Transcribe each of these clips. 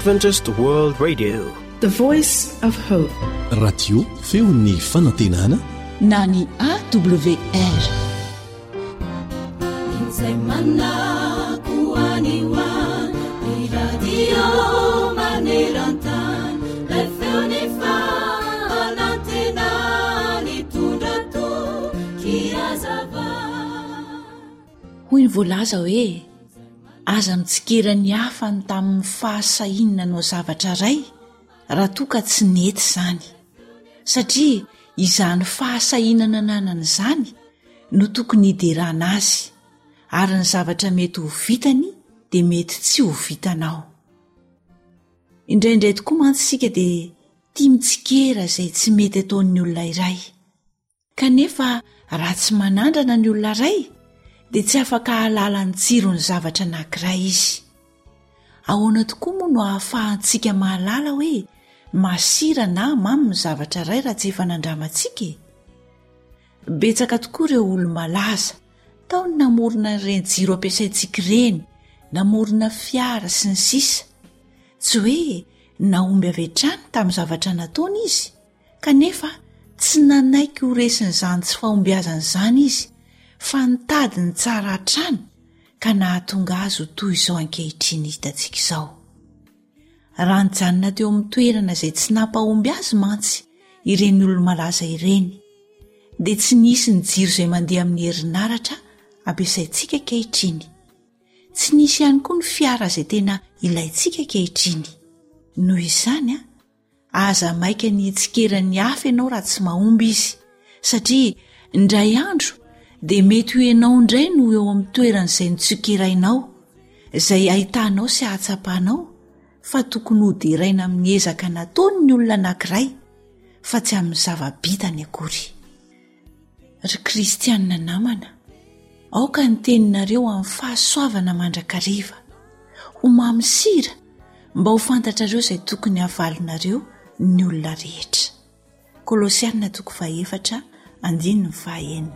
Adventist World Radio, the voice of hope. Radio feon'ny fanantenana na ny AWR. Hoy ny voalaza hoe aza mitsikirany hafa ny tamin'ny fahasahinana no zavatra ray raha toa ka tsy nety izany, satria izany fahasahinana nanana izany no tokony hiderana azy, ary ny zavatra mety ho vitany dia mety tsy ho vitanao. Indraindray tokoa mantsy isika dia tia mitsikera izay tsy mety ataon'ny olona iray, kanefa raha tsy manandrana ny olona iray dia tsy afaka hahalala ny tsirony zavatra anankiray izy. Ahoana tokoa moa no ahafahantsika mahalala hoe masira na mamy ny zavatra iray raha tsy efa nandramantsika? Betsaka tokoa ireo olo-malaza tao ny namorona ireny jiro ampiasaintsika ireny, namorona fiara sy ny sisa. Tsy hoe naomby avy hatrany tamin'ny zavatra nataony izy, kanefa tsy nanaiky ho resin'izany tsy fahombiazana izany izy, fa nitady ny tsara hatrany ka nahatonga azy ho toy izao ankehitriny hitantsika izao. Raha nijanona teo amin'ny toerana izay tsy nampahomby azy mantsy ireny olo-malaza ireny, dia tsy nisy ny jiro izay mandeha amin'ny herinaratra ampiasaintsika ankehitriny. Tsy nisy ihany koa ny fiara izay tena ilaintsika ankehitriny. Noho izany aza maika ny hitsikeran'ny hafa ianao raha tsy mahomby izy, satria indray andro dia mety ho ianao indray no eo amin'ny toeran'izay nitsikerainao, izay ahitanao sy ahatsapanao, fa tokony ho deraina amin'ny ezaka nataony ny olona anankiray, fa tsy amin'ny zava-bitany akory. Ry kristianina namana, aoka ny teninareo amin'ny fahasoavana mandrakariva, ho mamy sira mba ho fantatrareo izay tokony havalinareo ny olona rehetra. Kolosianina 4:1-5.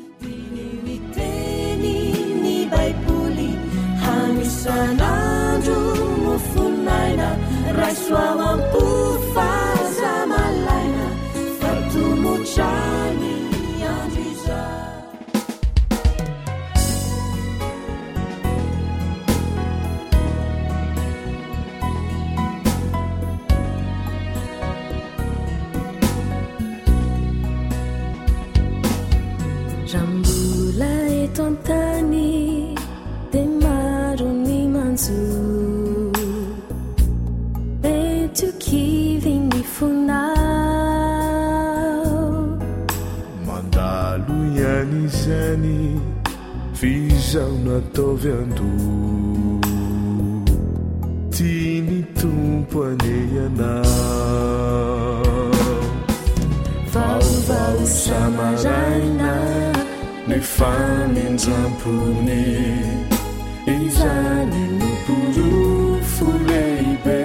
Ny Baiboly hanisan'andro mofinaina raisoamampo fazamalaina fatomotrany andro izay. Rambola eto antany dia maro ny manjo, mety ho kivy ny fonao. Mandalo ihany izany fizao nataovy ando, tia ny tompo aneanao. Vaovao samaraina nefa mindrampony, izany no porofo lehibe,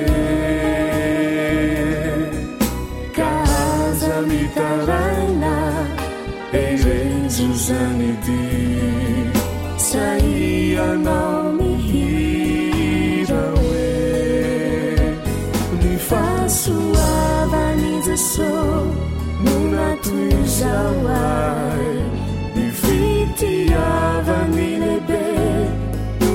ka aza mitaraina erenjo zany dy, saianao mihira hoe ny fahasoavany Jesosy no natoizao ay, fitiavany lehibe no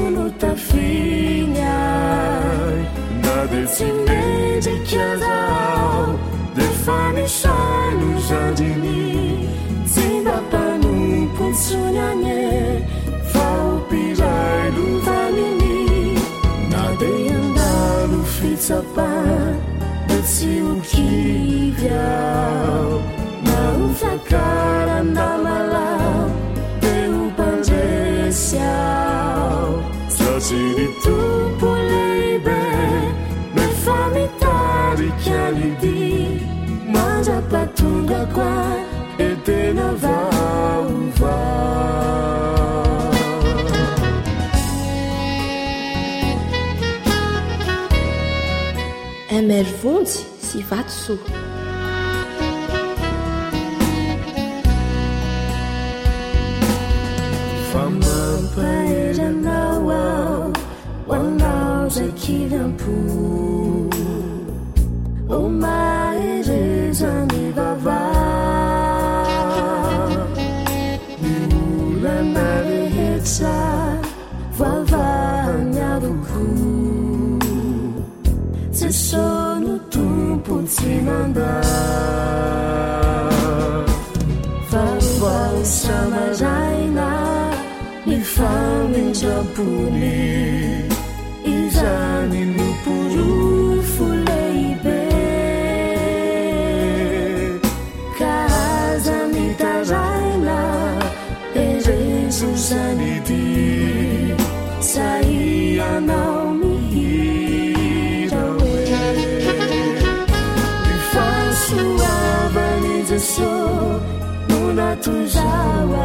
notafinyay, na de tsy mendrika zao de fa nisaino zandriny, tsy mba mpanompontsonyanye fa opiray lovaniny, na de andalo fitsapany de tsy hokivy ao, na ho fakaran-damalao Zaziri tompo lehibe nefa mitarika lidy, mandrapatonga kwa etena vaovao. Emer vonjy sy vatosoa. Mampaheranao ao, ho anao zakilampo omaerezany vava olana rehetra vavanyavoko jesono tompo tsy manda vavao samaraina ny famindrapony izany noporofo lehibe ka aza mitaraina erezo zanydy saianao mihira hoe mifasoavany jeso no natozawa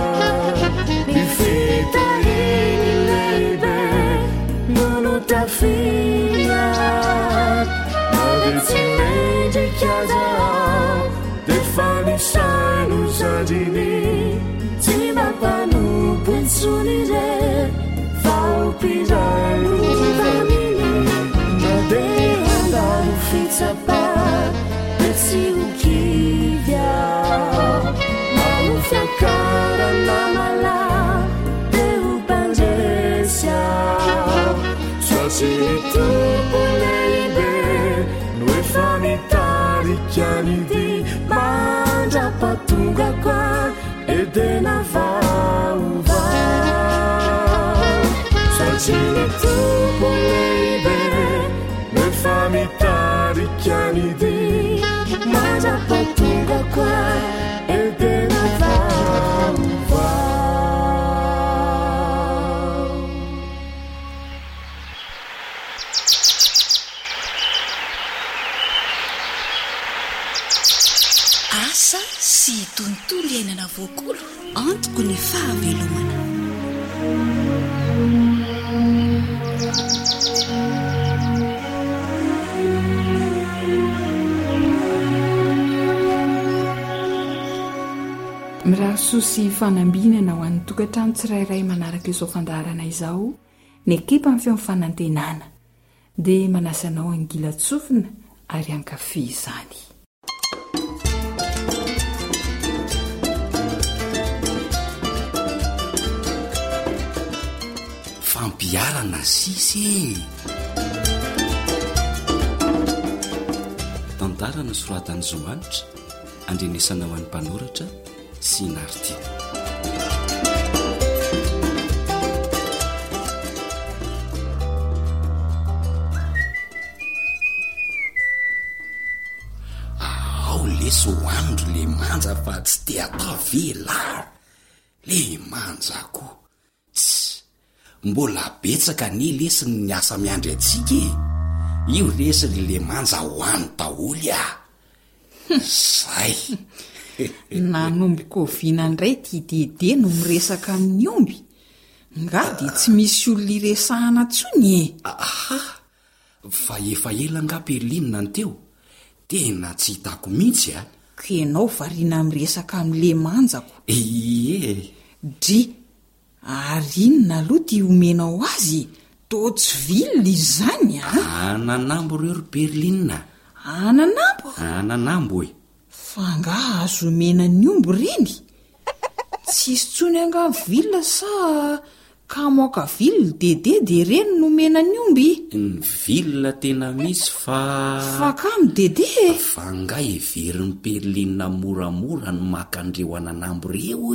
mifitahiny lehibe nono tafina ave tsy mendrikaza defa nisaino zadiny tsy mampanoponsony re faopiraino faminy nade andaro fitsapa de tsy hokivya naofiakarana mala de hopandresya sasiny tompo lehibe no efa mitarikanidy mandrapatonga kwa edena vaova sasiny tompo lehibe no efa mitarikanidy mandrapatonga kwa edena vaova. Asa sy tontolo iainana voakolo antoko ny fahavelomana. mirahasoa sy fanambinana ho an'ny tokantrano tsirairay manaraka izao fandaharana izao ny ekipa amin'ny feo fanantenana dia manasanao angilatsofina ary ankafe izany. fampiarana sisy tantarana soratany zoanitra andrenesana ho an'ny mpanoratra sy narty ao leso hoandro le manja fa tsy te atao vela le manjako mbola betsaka ny lesiny ny asa miandry atsika io lesiny le manja hoany taholy zay nanomboka oviana indray tidede no miresaka amin'ny omby nga dia tsy misy olona iresahana tsony aha fa efa ela nga Perlinina ny teo tena tsy hitako mihitsy ka ianao variana miresaka amin'le manjako ie dri ary inona aloha ty omenao azy totsy vilona izany ananambo reo ry Perlinina ananambo e fa nga azo omena ny omby reny tsisy tsony anga vilona sa ka moaka vilona dede de reny no omena ny omby ny vilona tena misy fa ka my dede fa nga everiny Perlinina moramora no makandreo ananambo reo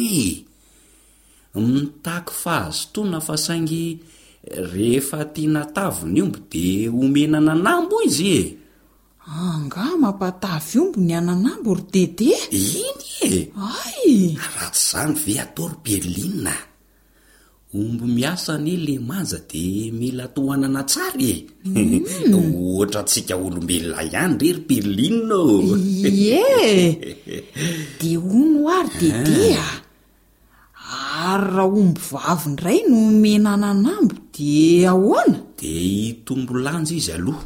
mitaky fahazotona fa saingy rehefa tiana tavy ny omby de omena ananambo izy anga mampatavy omby ny ananambo ry dede iny ay raha tsy zany ve atao ry Perlinina omby miasa ny le manja de mila tohanana tsara ohatra tsika olombelona ihany re ry Perlinina de ono ary dede ary raha omby vavy ndray no omena ananambo de ahoana de hitombo lanja izy aloha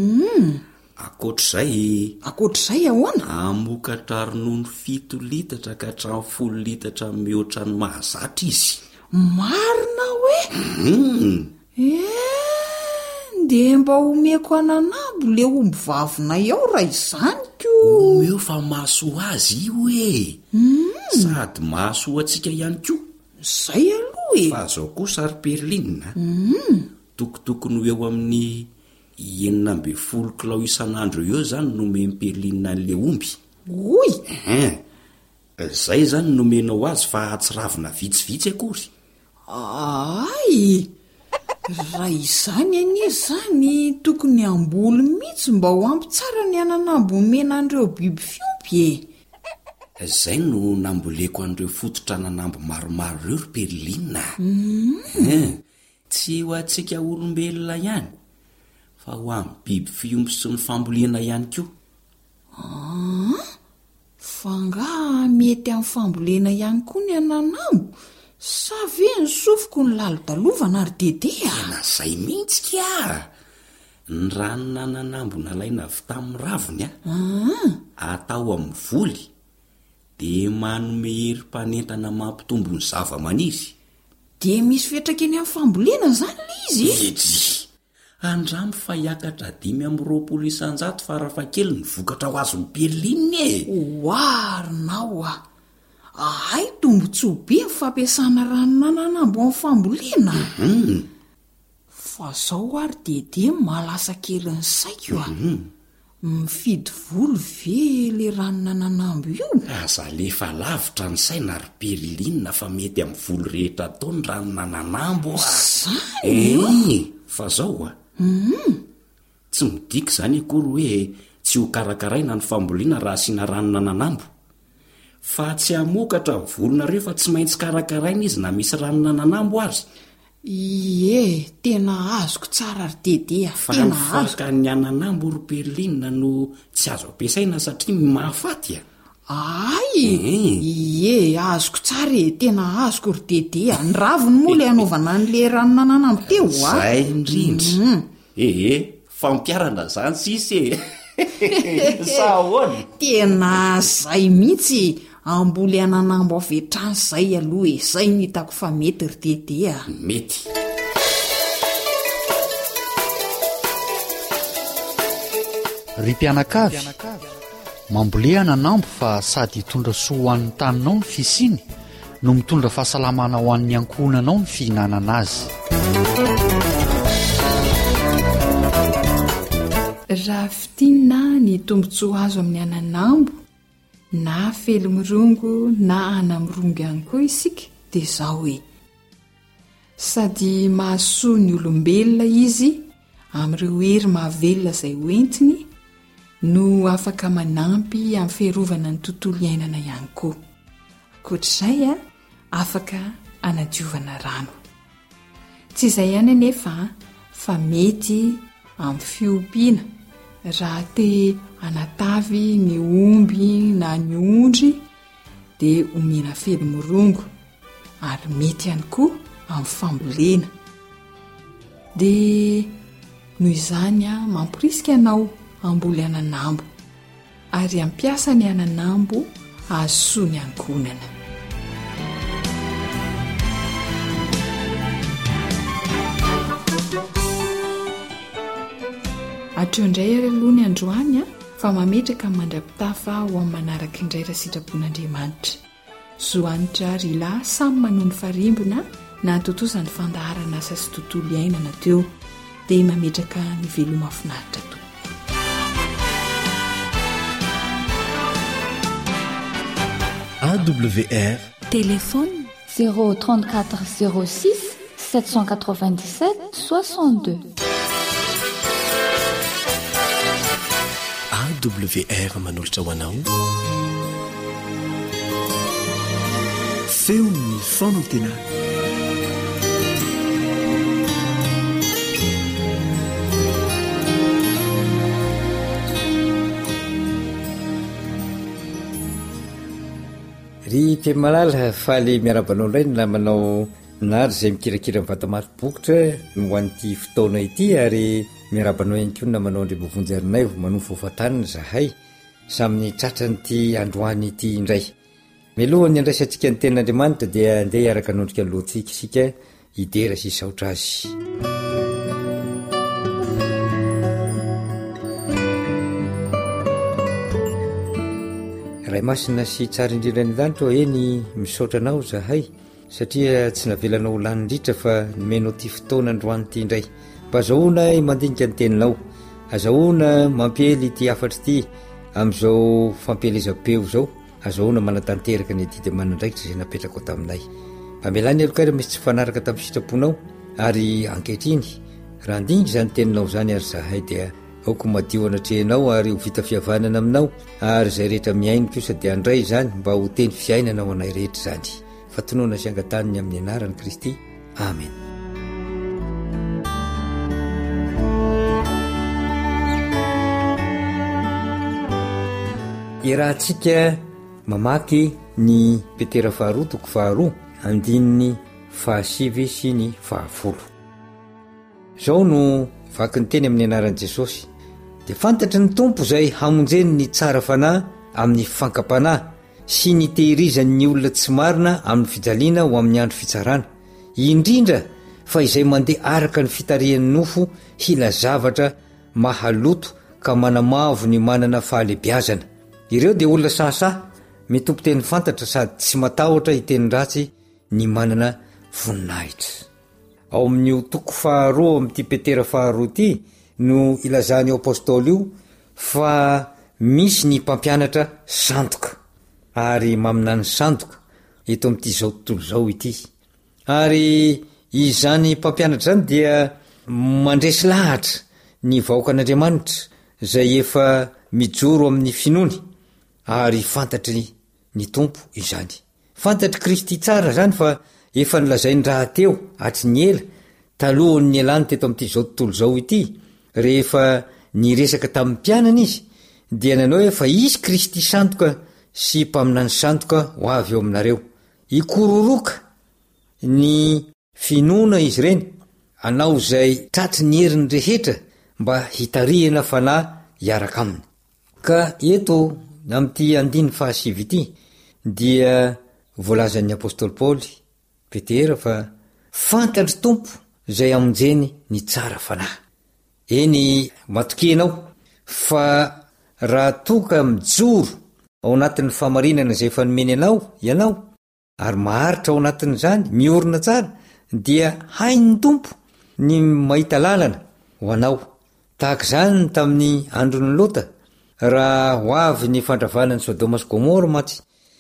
akoatr'izay ahoana amokatra ronono 7 litatra ka hatramin'ny 10 litatra mihoatra ny mahazatra izy marina hoe dia mba omeko ananambo le omby vavonay ao raha izany ko omeo fa mahasoa azy io e sady mahasoa antsika ihany ko zay aloha e fa zao kosa ry Perlina tokotokony ho eo amin'ny 9 kilao isan'andro eo zany nomeny Perlina an'le omby oy zay zany nomenao azy fa atsiravina vitsivitsy akory ay raha izany anie zany tokony amboly mihitsy mba ho ampy tsara ny ananambo omena an'ireo biby fiompy zay no namboleko an'ireo fototra ananambo maromaro ireo ry Perlina tsy ho antsika olombelona ihany fa ho amin'ny biby fiompy sy ny famboliana ihany koa fa nga mety amin'ny fambolena ihany koa ny ananambo sa ve ny sofoko ny lalo-dalovana ry dedea tena zay mihitsy ka ny ranona ananambo nalaina avy tamin'ny raviny atao amin'ny voly dia manome herim-panentana mampitombo ny zava-maniry dia misy fetraka eny amin'ny fambolena zany le izy andramo fa hiakatra 520 isan-jato farafaha-kely ny vokatra ho azon'ny Perlina oarinao ay tombotsoa be ny fampiasana ranonananambo amin'ny fambolena fa zao ary dede malasa kely ny saiko mifidy volo ve le ranonananambo io aza lefa lavitra ny saina ry Perlina fa mety amin'ny volo rehetra tao ny ranonananambo fa zao tsy midika zany akory hoe tsy ho karakaraina ny famboliana raha asiana ranonananambo fa tsy hamokatra ny volonareo fa tsy maintsy karakaraina izy na misy ranonananambo azy tena azoko tsara ry dedea fa ny faka ny ananambo ry Perlina no tsy azo ampiasaina satria mahafaty azoko tsara tena azoko ry dedea ny raviny moa le anaovana n'le ranonananambo teo zay indrindra fampiarana zany sisy sahoana tena zay mihitsy amboly ananambo avetrany zay aloha zay nitako fa mety ry dedea mety ry mpianakavy mambolea ananambo fa sady hitondra soa ho an'ny taninao ny fisiny no mitondra fahasalamana ho an'ny ankohonanao ny fihinanana azy raha fitinina ny tombotsoa azo amin'ny ananambo na felomirongo na anamirongo ihany koa isika dia zao hoe sady mahasoa ny olombelona izy amin'ireo hery mahavelona izay hoentiny no afaka manampy amin'ny fiarovana ny tontolo iainana ihany koa koatr'izay afaka anadiovana rano tsy izay ihany anefa fa mety amin'ny fiompiana raha te anatavy ny omby na ny ondry dia omena felomirongo ary mety ihany koa amin'ny fambolena dia noho izany mampirisika anao amboly ananambo ary ampiasa ny ananambo ahasoa ny ankonana atreo indray ary aloha ny androany fa mametraka mandra-pitafa ho amin'ny manaraka indray raha sitrapon'Andriamanitra zoanitra rila samy manohy ny farimbona na totosany fandaharana asa sy tontolo iainana teo dia mametraka ny veloma finaritra tokoa AWR téléphone 034 06 797 62 AWR manolotra ho anao feon'ny fonantena ry mpimalala faly miarabanao indray no namanao nary izay mikirakira mivatamaro bokotra no hoan'ity fotoana ity ary miarabanao ihany koa namanao andrembovonjy arinay manofa hofantanina zahay samyny tratranyity androany ity indray milohany andraisantsika ny ten'Andriamanitra dia andeha araka anondrika loatsika isika hidera sy saotra azy ray masina sy tsara indrindra ny danitra eny misaotra anao zahay satria tsy navelanao lanindritra fa nomenao ty fotoana androanyity indray mba azahoana mandinika ny teninao, azahoana mampiely ty afatra ity amin'izao fampielezam-peo zao, azahoana manatanteraka ny didy manandraikitra izay napetraka ao taminay. Amelany alokara misy tsy fanaraka tamin'ny sitraponao ary ankehitriny raha andingy zany teninao zany ary zahay dia aoko madio anatrehanao ary ho vita fihavanana aminao ary zay rehetra miaino kosa dia andray zany mba ho teny fiainana ao anay rehetra zany. Fatonoana sy angataniny amin'ny anarany Kristy. Amen. Irahantsika mamaky ny Petera faharoa toko faharoa andininy fahasivy sy ny fahafolo. Zao no vaky ny teny amin'ny anaran'i Jesosy. Dia fantatry ny tompo izay hamonjeny ny tsara fanahy amin'ny fankapanahy sy ny tehirizany ny olona tsy marina amin'ny fijaliana ho amin'ny andro fitsarana, indrindra fa izay mandeha araka ny fitarihan'ny nofo hila zavatra mahaloto ka manamavo ny manana fahalebiazana. Ireo dia olona sahasaha mitompo teny fantatra sady tsy matahotra hiteny ratsy ny manana voninahitra. Ao amin'io toko faharoa amin'ity Petera faharoa ity no ilazany ao apôstôly io fa misy ny mpampianatra sandoka ary maminany sandoka eto amin'ity zao tontolo zao ity. Ary izany mpampianatra zany dia mandresy lahatra ny vahoakan'Andriamanitra izay efa mijoro amin'ny finoany ary fantatry ny tompo izany. Fantatry Kristy tsara zany fa efa nilazainy raha teo atry ny ela talohany ny elany teto amin'ity zao tontolo zao ity, rehefa niresaka tamin'ny mpianana izy dia nanao efa isy Kristy sandoka sy mpaminany sandoka ho avy eo aminareo. Ikororoka ny finoana izy reny, anao izay tratry ny heriny rehetra mba hitarihana fanahy hiaraka aminy. Ka eto amin'ity andiny fahasivy ity dia voalazan'ny apôstôly Paoly Petera fa fantatry tompo izay amonjeny ny tsara fanahy. Eny matokenao fa raha toka mijoro ao anatin'ny famarinana izay efa nomeny anao ianao ary maharitra ao anatin'izany miorina tsara dia hain'ny tompo ny mahita lalana ho anao. Tahaka izany tamin'ny andron'ny Lota, raha ho avy ny fandravanany Sodoma sy Gomora matsy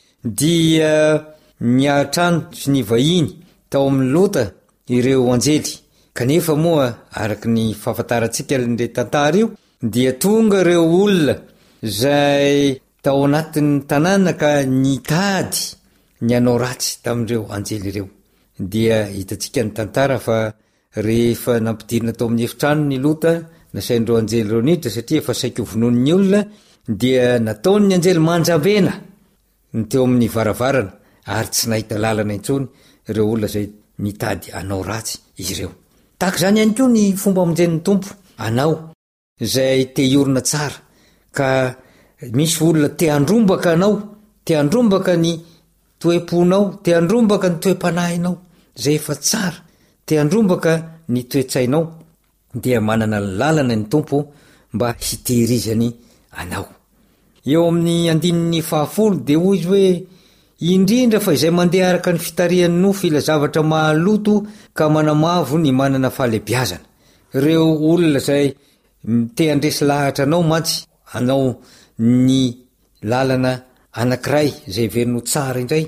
dia niatrano sy ny vahiny tao amin'ny Lota ireo anjely. Kanefa moa araka ny fahafantarantsika le tantara io dia tonga ireo olona izay tao anatin'ny tanàna ka nitady ny anao ratsy tamin'ireo anjely ireo. Dia hitantsika ny tantara fa rehefa nampidirina tao amin'ny efitrano ny Lota nasain'ireo anjely ireo niditra satria efa saika ho vononin'ny olona, dia nataony ny anjely manjambena ny teo amin'ny varavarana ary tsy nahita lalana intsony ireo olona izay nitady anao ratsy ireo. Tahaka izany ihany koa ny fomba amonjen'ny tompo anao izay te hiorina tsara, ka misy olona te handrombaka anao, te handrombaka ny toe-ponao, te handrombaka ny toe-panahinao izay efa tsara, te handrombaka ny toe-tsainao, dia manana lalana ny tompo mba hitehirizany anao. Eo amin'ny andinin'ny fahafolo dia hoy izy hoe indrindra fa izay mandeha araka ny fitarihan'ny nofo ila zavatra mahaloto ka manamavo ny manana fahalebiazana. Ireo olona izay te handresy lahatra anao mantsy anao ny lalana anankiray izay verino tsara indray,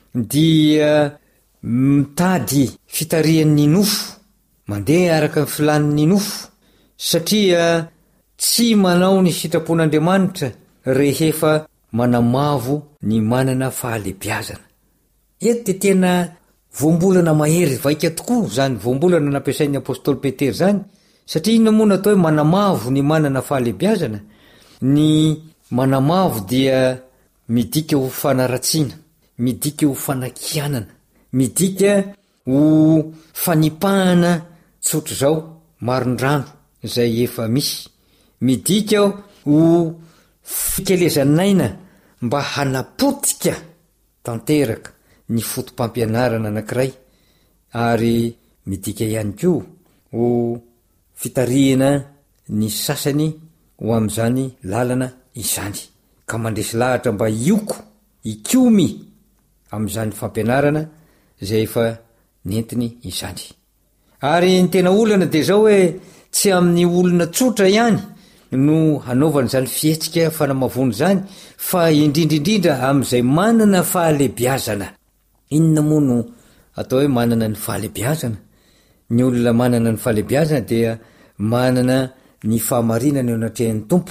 dia mitady fitarihan'ny nofo, mandeha araka ny filanin'ny nofo, satria tsy manao ny sitrapon'Andriamanitra rehefa manamavo ny manana fahalebiazana. Eto dia tena voambolana mahery vaika tokoa zany voambolana nampiasain'ny apôstôly Petera zany, satria ina moa natao hoe manamavo ny manana fahalebiazana. Ny manamavo dia midika ho fanaratsiana, midika ho fanakianana, midika ho fanipahana tsotro zao maron-drano izay efa misy, midika ho fikelezanaina mba hanapotika tanteraka ny fotom-pampianarana anankiray, ary midika ihany koa ho fitarihana ny sasany ho amin'izany lalana izany. ka mandresy lahatra mba ioko ikomy am'izany fampianarana zay efa nentiny izany. Ary ny tena olana de zao hoe tsy amin'ny olona tsotra ihany no hanaovana zany fihetsika fanamavony zany, fa indrindrindrindra am'izay manana fahalebiazana. Inona moa no atao hoe manana ny fahalebiazana? Ny olona manana ny fahalebiazana dia manana ny fahamarinana eo anatrehan'ny tompo,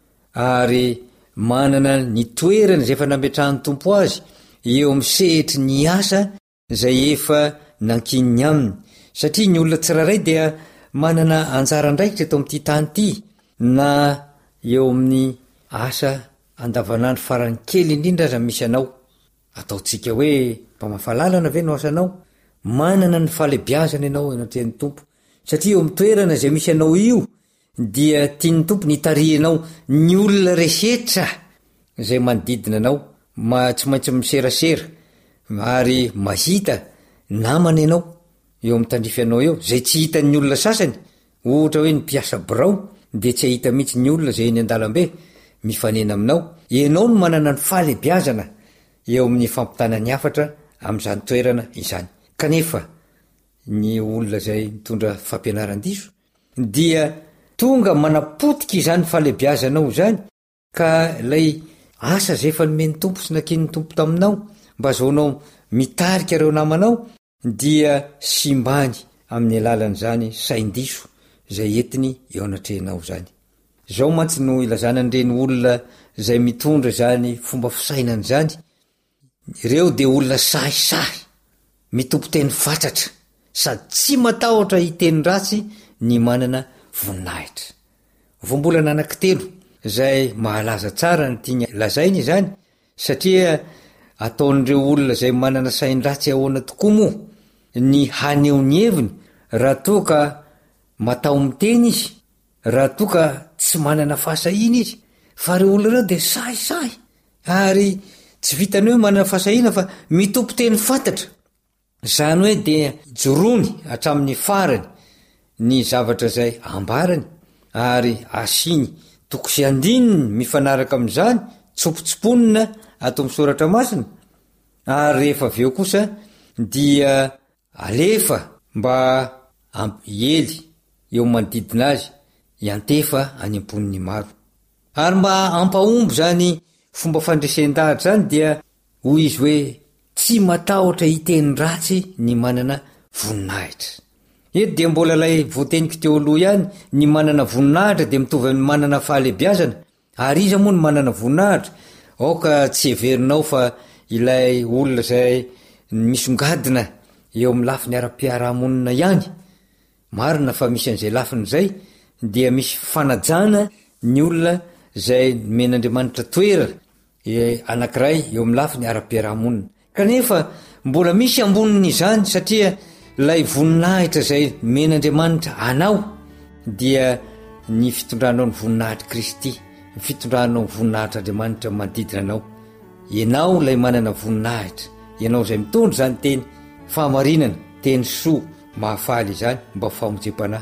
ary manana ny toerana zay efa nametrahan'ny tompo azy eo am'sehitry ny asa zay efa nankininy aminy. Satria ny olona tsiraray dia manana anjara ndraikitra eto am'ty tany ty, na eo amin'ny asa andavanandro farany kely indrindra aza misy anao. Ataotsika hoe mpamafalalana ve no asanao? Manana ny fahalebiazana ianao anatrehan'ny tompo, satria eo am'toerana zay misy anao io dia tian'ny tompo nitarianao ny olona rehetra zay manodidina anao, tsy maintsy miserasera ary mahita namana ianao eo amin'ny tandrify anao eo zay tsy hitan'ny olona sasany. Ohatra hoe ny mpiasa birao de tsy ahita mihitsy ny olona zay eny an-dalambe mifanena aminao. Ianao no manana ny fahalebiazana eo amin'ny fampitana ny hafatra am'izany toerana izany. Kanefa ny olona zay mitondra fampianaran-diso dia tonga manapotika izany fahalebiazanao zany, ka lay asa zay efa nomeny tompo sy nakin'ny tompo taminao mba zaonao mitarika reo namanao dia simbany amin'ny alalan'izany sain-diso zay entiny eo anatrehanao zany. Zao mantsy no ilazana an'ireny olona zay mitondra zany fomba fisainany zany. Ireo de olona sahisahy, mitompo teny fatratra, sady tsy matahotra hiteny ratsy ny manana voninahitra. Voambolana anankitelo zay mahalaza tsara ny tiany lazainy zany, satria ataon'ireo olona zay manana sain-dratsy ahoana tokoa moa ny haneo ny heviny raha toa ka matao miteny izy, raha toa ka tsy manana fahasahina izy. Fa reo olona reo de sahisahy ary tsy vitany hoe manana fahasahina fa mitompo teny fantatra. Zany hoe de jorony hatramin'ny farany ny zavatra zay ambarany, ary asiny toko sy andininy mifanaraka am'izany, tsopotsoponina ato amin'ny soratra masina. Ary rehefa aveo kosa dia alefa mba ampihely eo manodidina azy, iantefa any amponin'ny maro. Ary mba ampahomby zany fomba fandresen-dahatra zany dia hoy izy hoe tsy matahotra hiteny ratsy ny manana voninahitra. Eto dia mbola lay voateniko teo aloha ihany, ny manana voninahitra de mitovy amin'ny manana fahalebiazana. Ary iza moa ny manana voninahitra? Aoka tsy heverinao fa ilay olona zay misongadina eo amin'ny lafiny ara-piarahamonina ihany. Marina fa misy an'izay lafiny zay dia misy fanajana ny olona zay men'Andriamanitra toera anankiray eo amin'ny lafiny ara-piarahamonina. Kanefa mbola misy amboniny izany, satria lay voninahitra zay men'Andriamanitra anao dia ny fitondranao ny voninahitra Kristy, ny fitondranao ny voninahitra Andriamanitra manodidina anao. Ianao lay manana voninahitra, ianao zay mitondra zany teny fahamarinana, teny soa mahafaly izany mba famonjem-panahy.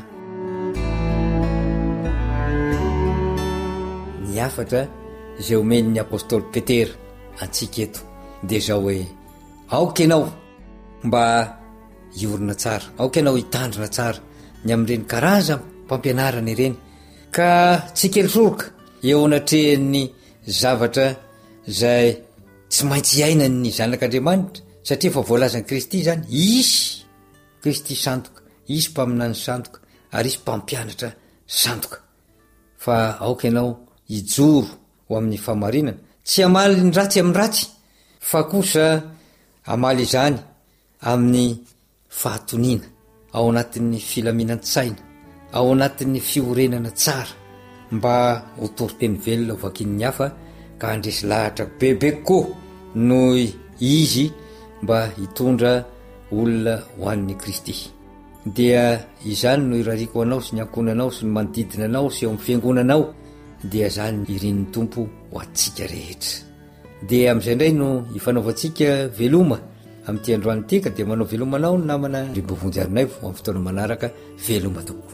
Ny hafatra zay omen'ny apôstôly Petera antsika eto de zao hoe aoka ianao mba iorina tsara, aoka ianao hitandrina tsara ny amin'ireny karaza mpampianarana ireny, ka tsy kelisoroka eo anatrehan'ny zavatra zay tsy maintsy iainan'ny zanak'Andriamanitra, satria fa voalazan'i Kristy zany isy Kristy sandoka, isy mpaminany sandoka, ary isy mpampianatra sandoka. Fa aoka ianao hijoro ho amin'ny fahamarinana, tsy amaly ny ratsy amin'ny ratsy, fa kosa amaly izany amin'ny fahatoniana, ao anatin'ny filaminan-tsaina, ao anatin'ny fiorenana tsara, mba ho tory-teny velona ho vakin'ny hafa, ka handresy lahatra bebe koa noho izy mba hitondra olona ho an'ny Kristy. Dia izany no irariko anao sy ny ankonanao sy ny manodidina anao sy eo amin'ny fiangonanao, dia zany irin'ny tompo ho atsika rehetra. Dia amin'izay indray no ifanaovantsika veloma amin'ity androany tika, dia manao velomanao ny namana ribovonjarinay ho amin'ny fotoana manaraka. Veloma toko.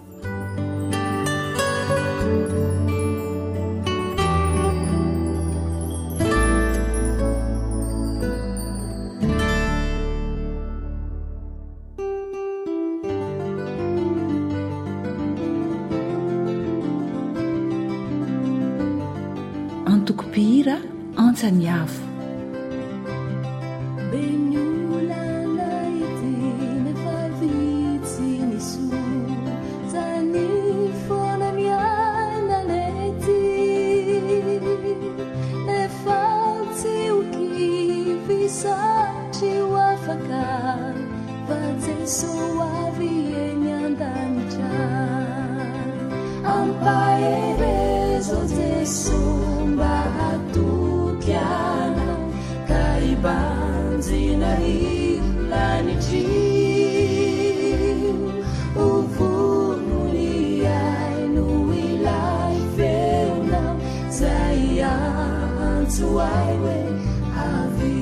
sany avo Ampaerezo Jesu mbahatukiana kaibanzina ilaniji uvunuliainu ilaifeuna zaianzuaiwe havi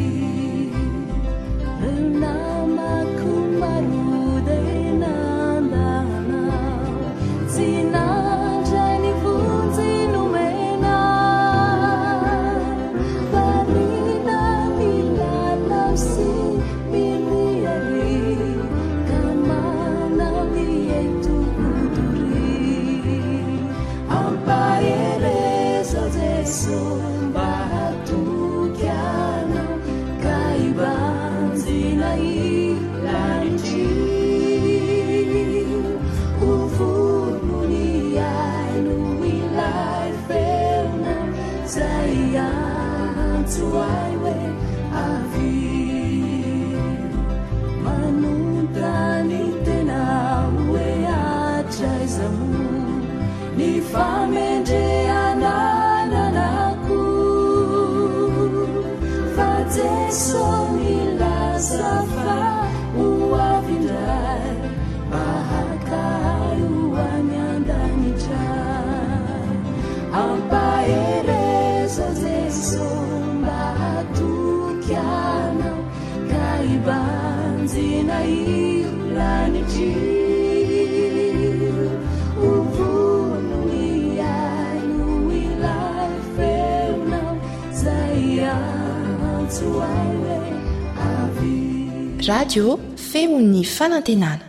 radio femon'ny fanantenana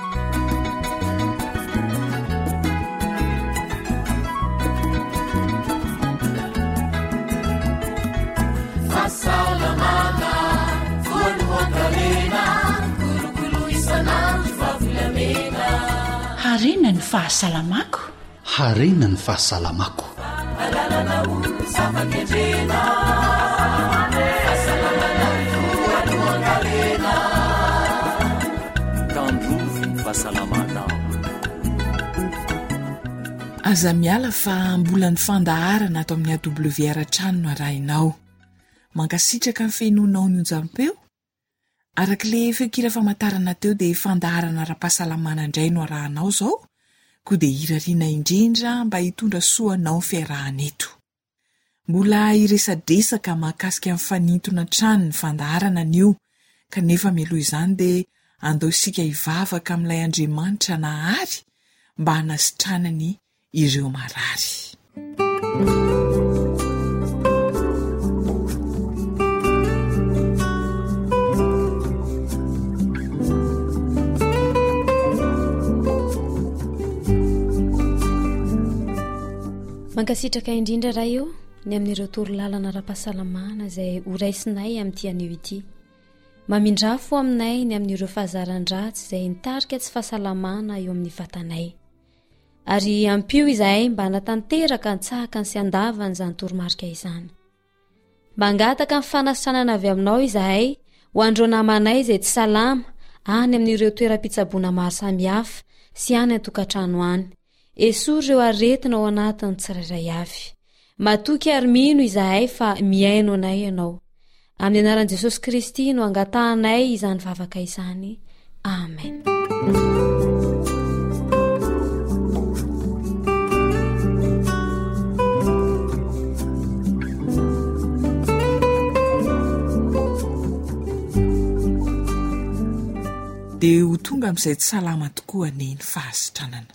fasalamana voanovoankalena kolokolo isanandro fahavolamena harena ny fahasalamako harena ny fahasalamako alalana olo safakendrena aza miala fa mbola ny fandaharana ato amin'ny awr trano no arahinao mankasitraka ny fenonao ny onjam-peo arak'ile feokira famantarana teo dia fandaharana ra-pahasalamana indray no arahanao zao koa dia hirariana indrindra mba hitondra soanao ny fiarahaneto mbola iresadresaka mahakasika amin'ny fanintona trano ny fandaharana nio kanefa mialoha izany dia andao isika hivavaka amin'ilay Andriamanitra nahary mba hanasitranany ireo marary. mankasitraka indrindra raha io ny amin'ireo torolalana ra-pahasalamana izay horaisinay amin'ity anio ity mamindrafo aminay ny amin'ireo fahazaran-dratsy izay nitarika tsy fahasalamana eo amin'ny vatanay ary ampio izahay mba hanatanteraka ntsahaka ny sy andavany izany toromarika izany mba hangataka ny fanasitranana avy aminao izahay ho andreo namanay izay tsy salama any amin'ireo toeram-pitsaboana maro samihafa sy any an-tokantrano any esory ireo aretina ao anatin'ny tsirairay avy matoky ary mino izahay fa miaino anay ianao amin'ny anaran'i Jesosy Kristy no angatahanay izany vavaka izany amen. dia ho tonga amin'izay tsy salama tokoa neny fahasitranana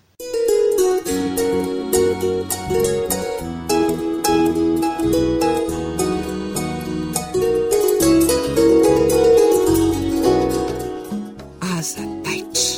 aza taitra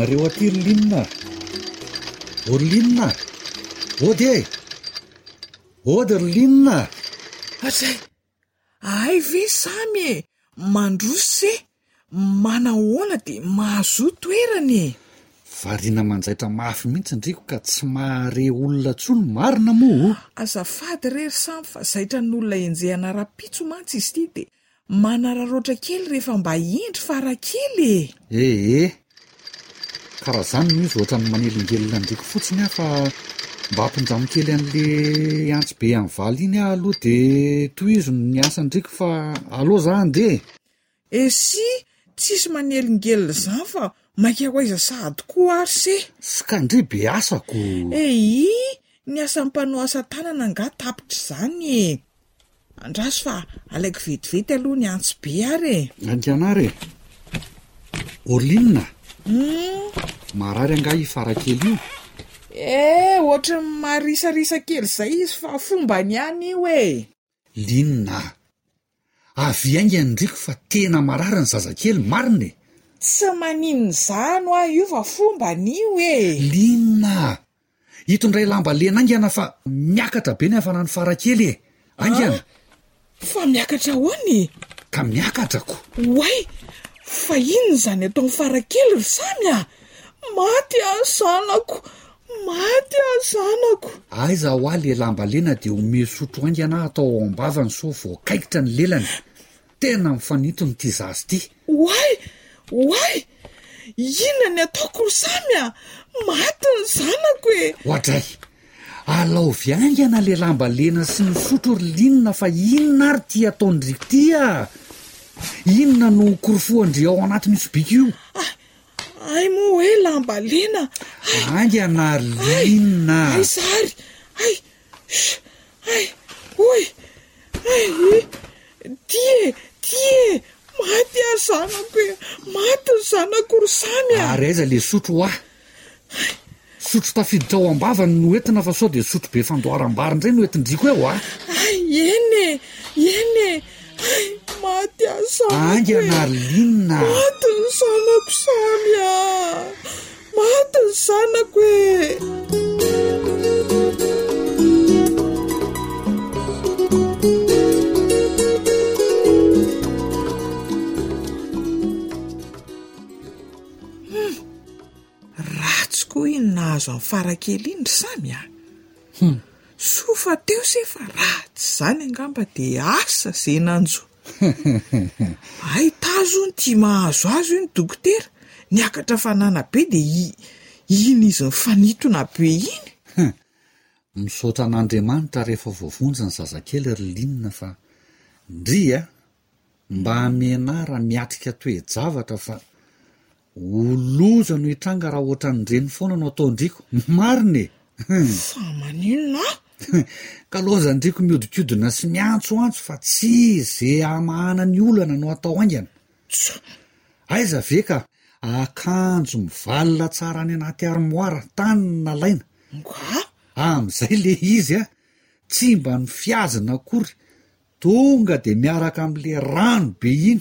nareo aty Linina. Linina. Ody e. Ody Linina. Azay. Ay ve Samy e. Mandrosy e. Manahoana de mahazo toerany. Variana manjaitra mafy mihitsy ndriko ka tsy mahare olona tsony marina moa. Azafady rery Samy fa zaitra n'olona enjehana rapitso mantsy izy ity de manararoatra kely rehefa mba indry farakely e. Karaha zany no izy ohatrany manelingelina ndriko fotsiny aho fa mba amponjamo kely an'le antso be amin'ny valy iny aho aloha de toy izy ny asa ndriko fa aloha za andeha. Si tsisy manelingelina zany fa maika ho aiza sahady koa ary se. Skandry be asako. Ny asa mpanao asa tanana nga tapitra zany. Andraso fa alaiko vetivety aloha ny antso be ary. Andianary. Linina. Marary anga ifarakely io. Ohatra marisarisa kely zay izy fa fomba ny any io e. Linina. Avy ainga ndriko fa tena marary ny zazakely marina. Tsy maninona zano io fa fomba n'io e. Linina. Itondray lamba lena angana fa miakatra be ny hafanany farakely e. Angana. Fa miakatra hoany? Ka miakatrako. Way, fa inona zany atao farakely ry Samy a? Maty zanako. Aiza ho ahy le lamba lena de ome sotro angana atao ao ambavany so voakaikitra ny lelany. Tena mifanitony ty zazy ty. Way, inona ny ataoko ry Samy a? Maty ny zanako e. Ohatray, alao viangana le lamba lena sy ny sotro ry Linina fa inona ary ty ataondriko ty a? Inona no korofoandry ao anatin'ny sobika io? Ay mo hoe lamba lena. Angana Linina. Ay sary. Tie. Maty zanako e. Maty zanako ry Samy a. Ary aiza le sotro ah? Sotro tafiditra ao ambavany no entina fa sao de sotro be fandoaram-bary indray no entindriko eo ah? Eny. Maty zanako. Angana Linina. Maty zanako Samy a. Maty zanako e. Ratsy koa iny nahazo amin'ny farakely iny ry Samy a. Sofa teo se fa ratsy zany angamba de asa zay nanjo. Ay tazony ty mahazo azo iny dokotera. Niakatra fanana be de iny izy nifanitona be iny. Misaotra an'Andriamanitra rehefa voavonjy ny zazakely ry Linina fa ndria mba amenara miatrika toe-javatra fa oloza no hitranga raha ohatra nyreny foana no ataondriko. Marina e. Fa maninona? Ka loza ndriko miodikodina sy miantsoantso fa tsy zay amahana ny olana no atao aingana. Aiza ve ka akanjo mivalina tsara any anaty armoara tany nalaina. Am'izay le izy a tsy mba ny fiazana akory tonga de miaraka am'le rano be iny.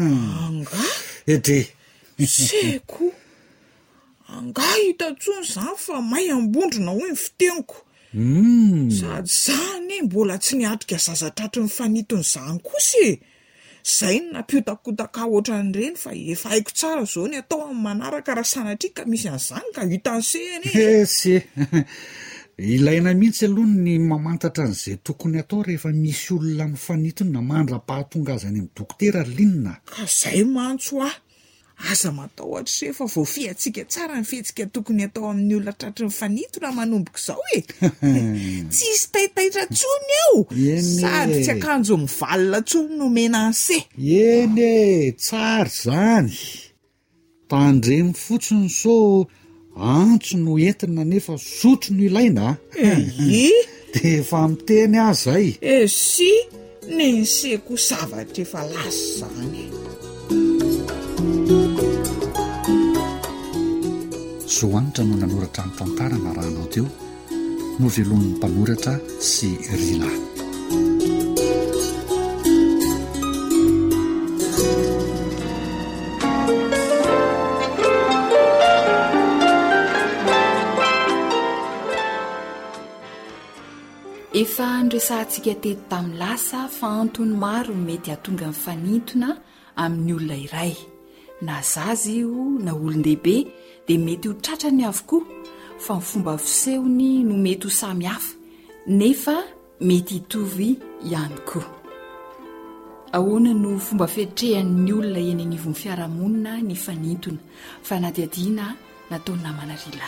Edre. Seko. Anga hitatsony zany fa may ambondrona hoe ny fiteniko. Sady zany mbola tsy niatrika zazatratry ny fanitony zany kosa. Zay ny nampiotakotaka ohatran'ireny fa efa haiko tsara zao ny atao amin'ny manaraka raha sanatrika misy an'izany ka hitansehany. Se. Ilaina mihitsy aloha ny mamantatra an'izay tokony atao rehefa misy olona mifanitony na mandra-pahatonga azany amin'ny dokotera Linina. Ka zay mantso ah. Aza matahotra se fa voafiatsika tsara ny fihetsika tokony atao amin'ny olona tratry ny fanitona manomboka izao e. Tsisy taitaitra tsony eo. Sady tsy akanjo mivalina tsony no mena anse. Eny tsara zany. Tandreny fotsiny so antso no entina nefa sotro no ilaina. De efa miteny azy zay. Si nenseko zavatra efa lasa zany. Soanitra no nanoratra ny tantarana rahanao teo no velonin'ny mpanoratra sy Rila. efa andresantsika teto tamin'ny lasa fa antony maro mety hatonga mifanintona amin'ny olona iray na zaza io na olon-dehibe dia mety ho tratrany avokoa fa ny fomba fisehony no mety ho samy hafa nefa mety hitovy ihany koa. Ahoana no fomba fiatrehan'ny olona eny anivon'ny fiarahamonina ny fanintona fa nadiadiana nataony namana rila.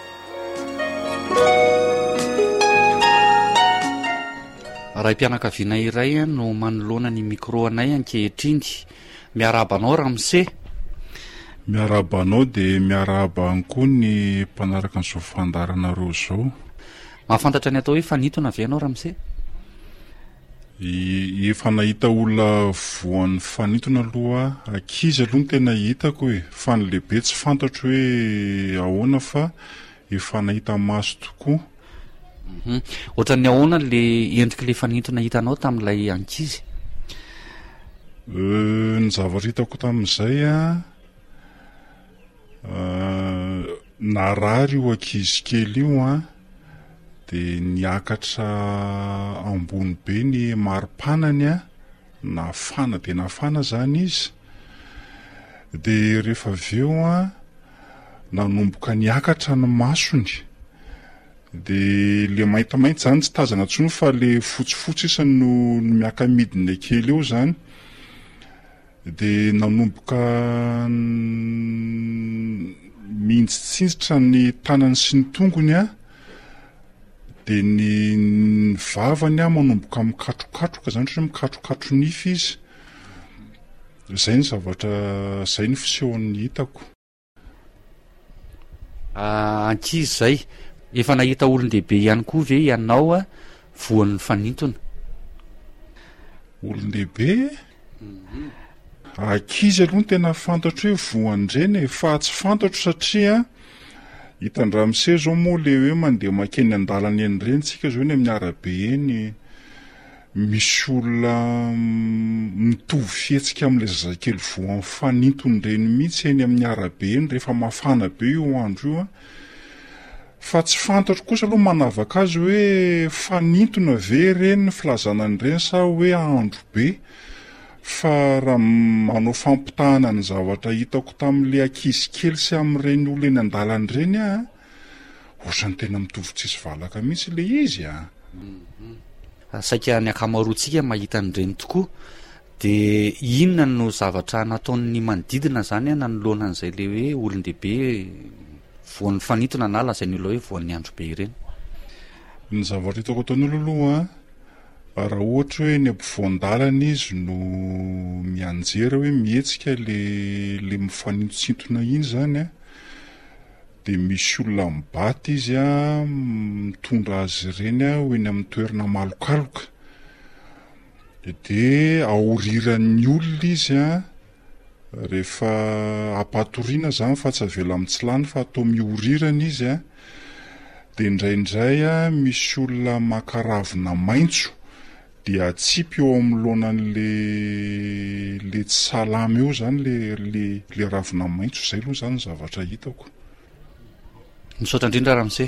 Raim-pianakaviana iray no manoloana ny mikro anay ankehitriny. Miarabanao Ramose. Miarabanao dia miarabany koa ny mpanaraka ny zao fandarana roa zao. Mahafantatra ny atao hoe fanintona avy ianao Ramose? Efa nahita olona voan'ny fanintona aloha, ankizy aloha ny tena hitako hoe fa ny lehibe tsy fantatro hoe ahoana fa efa nahita maso tokoa. Ohatran'ny ahoana le endrika le fanintona hitanao tamin'ilay ankizy? Ny zavatra hitako tamin'izay narary io ankizy kely io dia niakatra ambony be ny maripanany nafana dia nafana zany izy dia rehefa avy eo nanomboka niakatra ny masony dia le maintimainty zany tsy tazana intsony fa le fotsifotsy isany no miaka-midina kely eo zany dia nanomboka mintsitsintsitra ny tanany sy ny tongony dia ny vavany manomboka mikatrokatroka zany hoe mikatrokatro nify izy. Zay ny zavatra, zay ny fisehony hitako. Ankizy zay efa nahita olon-dehibe ihany koa ve ianao voan'ny fanintona? Olon-dehibe? Ankizy aloha tena fantatro hoe voan'ireny fa tsy fantatro satria hitan-Ramose zao moa le hoe mandeha makeny an-dalana eny ireny tsika zao ny amin'ny arabe eny misy olona mitovy fihetsika amin'ilay zazakely voan'ny fanintona ireny mihitsy eny amin'ny arabe eny rehefa mafana be io andro io fa tsy fantatro kosa aloha manavaka azy hoe fanintona ve ireny ny filazana an'ireny sa hoe andro be. Fa raha manao fampitahana ny zavatra hitako tamin'ilay ankizy kely sy amin'ireny olona eny an-dalana ireny ohatrany tena mitovy tsisy valaka mihitsy ilay izy Saika ny akamaroantsika mahita an'ireny tokoa dia inona no zavatra nataon'ny manodidina zany nanoloana an'izay le hoe olon-dehibe voan'ny fanintona na lazainy olona hoe voan'ny andro be ireny? Ny zavatra hitako ataon'olo aloha raha ohatra hoe ny ampovoan-dalana izy no mianjera hoe mihetsika le mifanintosintona iny zany dia misy olona mibata izy mitondra azy ireny ho eny amin'ny toerana malokaloka dia aoriran'ny olona izy rehefa ampatoriana zany fa tsy avela amin'ny tsy lany fa atao miorirana izy dia indraindray misy olona makaravina maintso dia atsipy eo amin'ny loanan'le tsy salama eo zany le ravina maintso. Zay aloha zany zavatra hitako. Misaotra indrindra Ramose.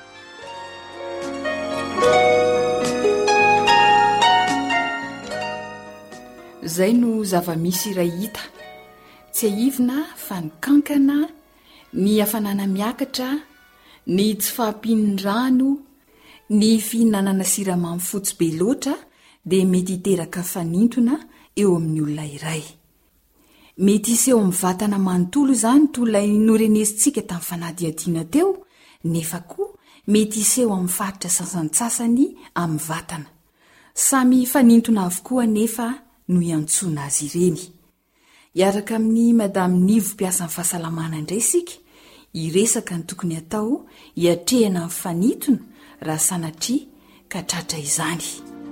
Zay no zava-misy iray hita tsy ahivina fa ny kankana, ny hafanana miakatra, ny tsy fahampian'ny rano, ny fihinanana siramamy fotsy be loatra dia mety hiteraka fanintona eo amin'ny olona iray. Mety iseho amin'ny vatana manontolo izany toy ilay norenesintsika tamin'ny fanadihadiana teo, nefa koa mety iseho amin'ny faritra sasantsasany amin'ny vatana. Samy fanintona avokoa nefa no iantsoana azy ireny. Iaraka amin'ny Madame Nivo mpiasan'ny fahasalamana indray isika iresaka ny tokony atao hiatrehana amin'ny fanintona raha sanatria ka tratra izany.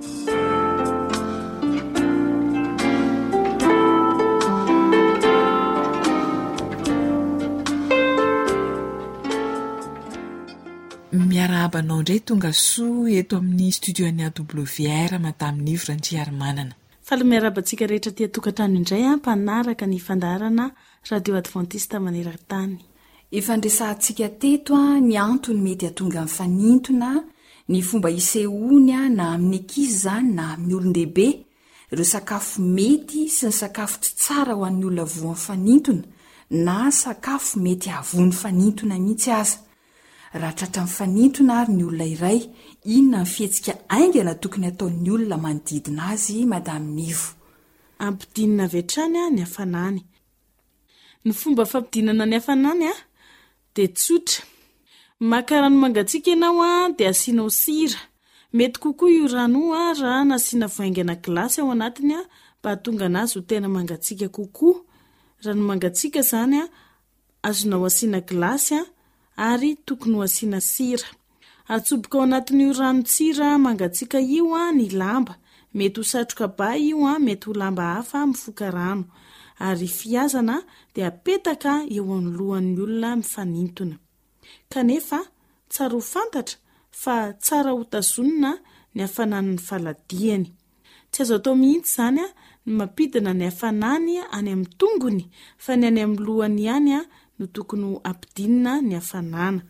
Miarabanao indray tonga soa eto amin'ny studioan'ny AWR Madame Nivo Randriarimanana. Fala miarabantsika rehetra tia tokantrano indray mpanaraka ny fandarana Radio Adventiste maneran-tany. Ifandresantsika teto ny antony mety hatonga amin'ny fanintona ny fomba isehoany a na amin'ny ankizy zany na amin'ny olon-dehibe ireo sakafo mety sy ny sakafo tsy tsara ho an'ny olona voan'ny fanintona na sakafo mety havony fanintona mihitsy aza. Raha tratra amin'ny fanintona ary ny olona iray, inona ny fihetsika aingana tokony ataon'ny olona manodidina azy Madame Nivo? Ampidinina avy hatrany ny hafanany. Ny fomba fampidinana ny hafanany dia tsotra. Maka rano mangatsiaka ianao dia asianao sira. Mety kokoa io rano raha nasiana vaingana glasy ao anatiny mba hahatonga anazy ho tena mangatsiaka kokoa. Rano mangatsiaka zany azonao asiana glasy ary tokony ho asiana sira. Atsoboka ao anatin'io rano-tsira mangatsiaka io ny lamba. Mety ho satroka ba io mety ho lamba hafa mifoka rano. Ary fiazana dia apetaka eo anoloan'ny olona mifanintona. Kanefa tsara ho fantatra fa tsara ho tazonina ny hafanan'ny faladiany. Tsy azo atao mihitsy zany ny mampidina ny hafanany any amin'ny tongony fa ny any amin'ny lohany ihany no tokony ho ampidinina ny hafanana.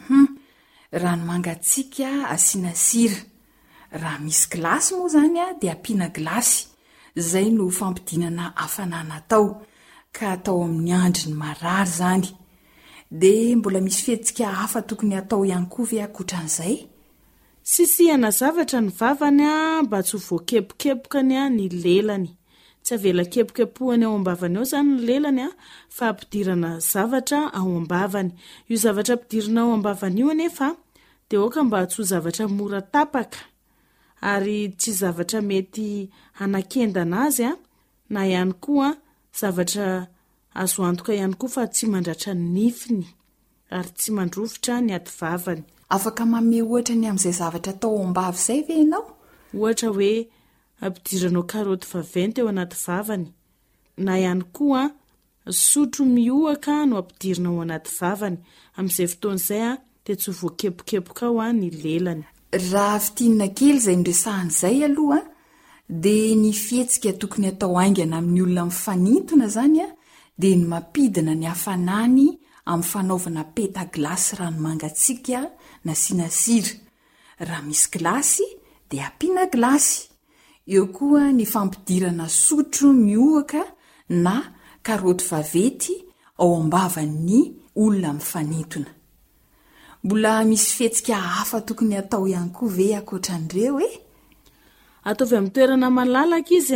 Rano mangatsiaka asiana sira. Raha misy glasy moa zany dia ampiana glasy. Zay no fampidinana hafanana atao ka atao amin'ny andriny marary zany. Dia mbola misy fihetsika hafa tokony atao ihany koa ve ankoatran'izay? Sisihana zavatra ny vavany mba tsy ho voakepokepokany ny lelany. Tsy avela kepokepohany ao ambavany ao zany ny lelany fa ampidirana zavatra ao ambavany. Io zavatra ampidirana ao ambavany io anefa dia oka mba tsy ho zavatra mora tapaka ary tsy zavatra mety hanakendana azy na ihany koa zavatra azo antoka ihany koa fa tsy mandratra ny nifiny ary tsy mandrovitra ny aty vavany. Afaka manome ohatra ny amin'izay zavatra atao ao ambavy izay ve ianao? Ohatra hoe ampidiranao karaoty vaventy eo anaty vavany na ihany koa sotro miohaka no ampidirana ao anaty vavany. Amin'izay fotoan'izay dia tsy voakepokepoka ao ny lelany. Raha fitinina kely izay nresahan'izay aloha dia ny fihetsika tokony atao aingana amin'ny olona mifanintona zany dia ny mampidina ny hafanany amin'ny fanaovana peta glasy rano mangatsiaka nasiana sira. Raha misy glasy dia ampiana glasy. Eo koa ny fampidirana sotro miohaka na karaoty vaventy ao ambavan'ny olona mifanintona. Mbola misy fihetsika hafa tokony atao ihany koa ve ankoatran'ireo Ataovy amin'ny toerana malalaka izy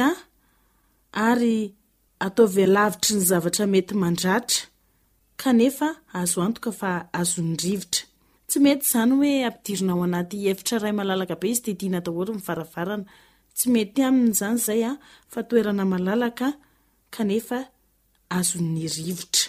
ary ataovy lavitry ny zavatra mety mandratra. Kanefa azo antoka fa azon'ny rivotra. Tsy mety zany hoe ampidirina ao anaty efitra iray malalaka be izy dia tiana daholo ny varavarana. Tsy mety aminy zany zay fa toerana malalaka kanefa azon'ny rivotra.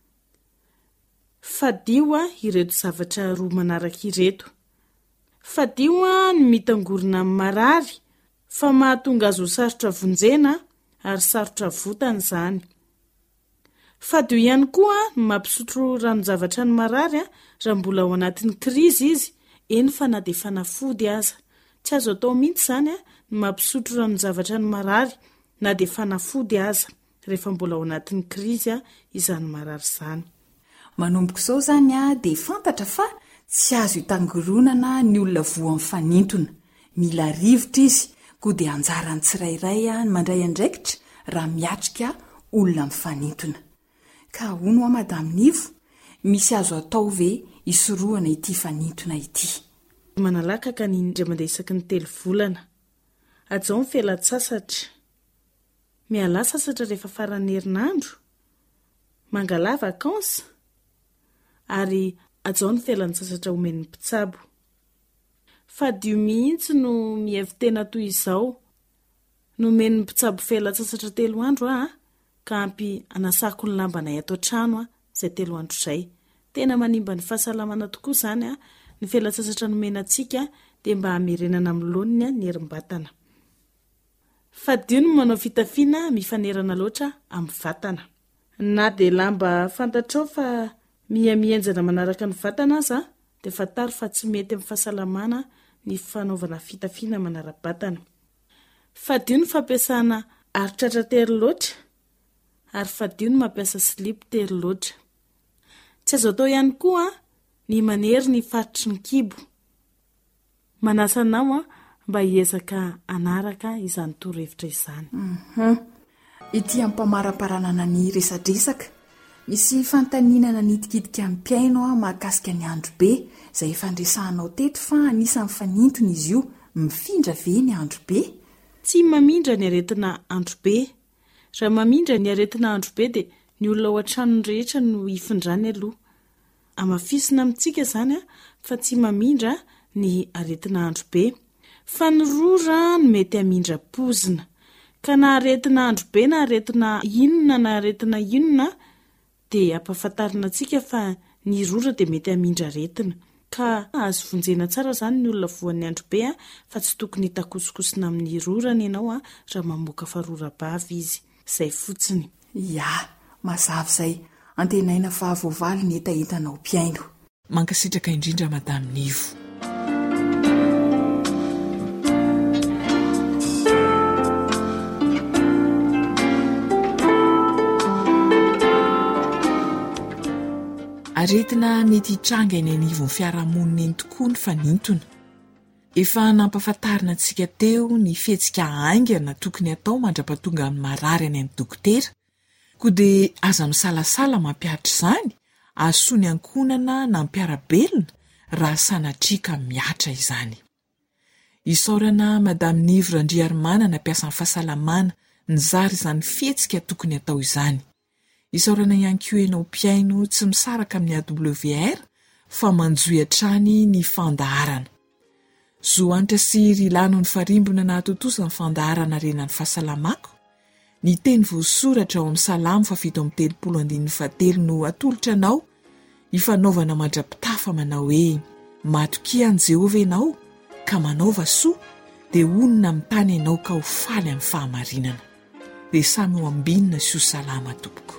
Fadio ireto zavatra roa manaraka ireto. Fadio ny mitangorina amin'ny marary fa mahatonga azy ho sarotra vonjena ary sarotra votana zany. Fadio ihany koa ny mampisotro ranon-javatra ny marary raha mbola ao anatin'ny krizy izy, eny fa na dia fanafody aza. Tsy azo atao mihitsy zany ny mampisotro ranon-javatra ny marary na dia fanafody aza rehefa mbola ao anatin'ny krizy izany marary izany. Manomboka izao zany dia fantatra fa tsy azo hitangoronana ny olona voan'ny fanintona. Mila rivotra izy koa dia anjarany tsirairay mandray andraikitra raha miatrika olona mifanintona. Ka hono Madame Nivo, misy azo atao ve isorohana ity fanintona ity? Manalaka ka ny indray mandeha isaky ny 3 volana. Ajao ny fialan-tsasatra. Miala sasatra rehefa faran'ny herinandro. Mangala vakansa. Ary ajao ny fialan-tsasatra omen'ny mpitsabo. Fadio mihitsy no mievy tena toy izao. Nomen'ny mpitsabo fialan-tsasatra 3 andro ka ampy anasako ny lambanay ato trano izay 3 andro izay. Tena manimba ny fahasalamana tokoa zany ny fialan-tsasatra nomenantsika dia mba hamerenana amin'ny laoniny ny herim-batana. Fadio no manao fitafiana mifanerana loatra amin'ny vatana. Na dia lamba fantatrao fa miamienjana manaraka ny vatana aza dia fantaro fa tsy mety amin'ny fahasalamana ny fanaovana fitafiana manara-batana. Fadio ny fampiasana aritratra tery loatra ary fadio ny mampiasa slip tery loatra. Tsy azo atao ihany koa ny manery ny faritry ny kibo. manasanao a mba hiezaka anaraka izany torohevitra izany. Ity ampamaraparanana ny resadresaka misy fantaninana nitikitika amin'ny mpiaino a mahakasika ny andro be izay efa andresahanao teto fa anisan'ny fanintona izy io mifindra ve ny andro be. Tsy mamindra ny aretina andro be. Raha mamindra ny aretina andro be dia ny olona ao an-tranony rehetra no hifindrany aloha. Amafisina amintsika izany a fa tsy mamindra ny aretina andro be. Fa ny rora no mety hamindra pozina. Ka na aretina andro be na aretina inona dia ampahafantarina antsika fa ny rora dia mety hamindra aretina. Ka azo vonjena tsara izany ny olona voan'ny andro be a fa tsy tokony hitakosokosina amin'ny rorany ianao a raha mamoaka fa rora-bavy izy. Izay fotsiny. Ya, mazava izay. Antenaina fa voavaly ny etaentanao mpiaino. Mankasitraka indrindra Madame Nivo. Aretina mety hitranga eny anivon'ny fiarahamonina eny tokoa ny fanintona. Efa nampahafantarina antsika teo ny fihetsika aingana tokony atao mandrapahatonga amin'ny marary any amin'ny dokotera. Koa dia aza misalasala mampiatra izany, asoa ny ankonana na mpiarabelona raha sanatrika miatra izany. Isaorana Madame Nivo Randriarimana nampiasa amin'ny fahasalamana nizary izany fihetsika tokony atao izany. Isaorana ihany koa ianao mpiaino tsy misaraka amin'ny AWR fa manjohy hatrany ny fandaharana. Zohanitra sy rilano ny farimbona na atotosa ny fandaharana renan'ny fahasalamako. Ny teny voasoratra ao amin'ny Salamo 7:37 no atolotra anao, hifanaovana mandrapitafa manao hoe matokia an' Jehova ianao ka manaova soa dia onona amin'ny tany ianao ka ho faly amin'ny fahamarinana. Dia samy ho ambinina sy ho salama tompoko.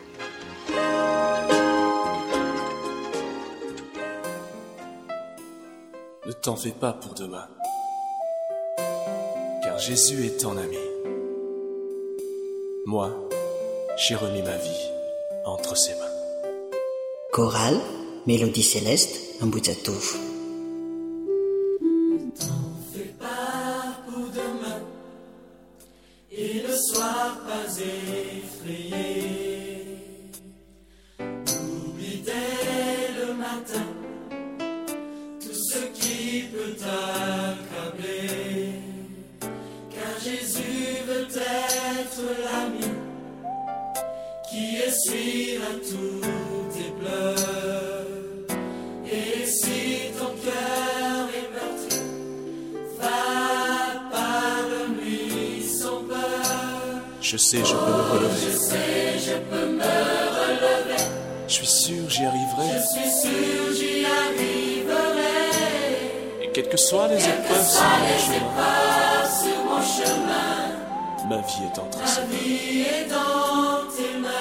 Ne t'en fais pas pour demain, car Jésus est ton ami. Moi, j'ai remis ma vie entre ses mains. Chorale, mélodie céleste, Ambujatovo. Ne t'en fais pas pour demain, et ne sois pas effrayé. Oublie dès le matin tout ce qui peut t'accabler, car Jésus veut être l'ami qui essuiera tous tes pleurs. Et si ton cœur est meurtri, va par-lui sans peur. Je sais, je peux me relever. Je sais, je peux me relever. Je suis sûr, j'y arriverai. Je suis sûr, j'y arriverai. Et quelles que soient les épreuves sur mon chemin, ma vie est entre ses mains. Ma vie est dans tes mains.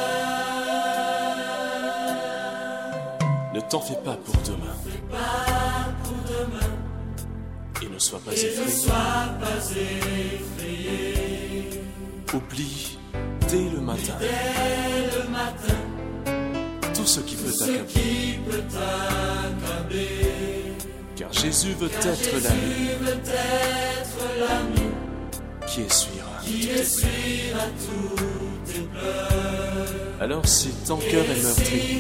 Ne t'en fais pas pour demain. Et ne sois pas effrayé. Oublie dès le matin tout ce qui peut t'accabler. Car Jésus veut être l'ami qui essuiera tous tes pleurs. Alors si ton cœur est meurtri,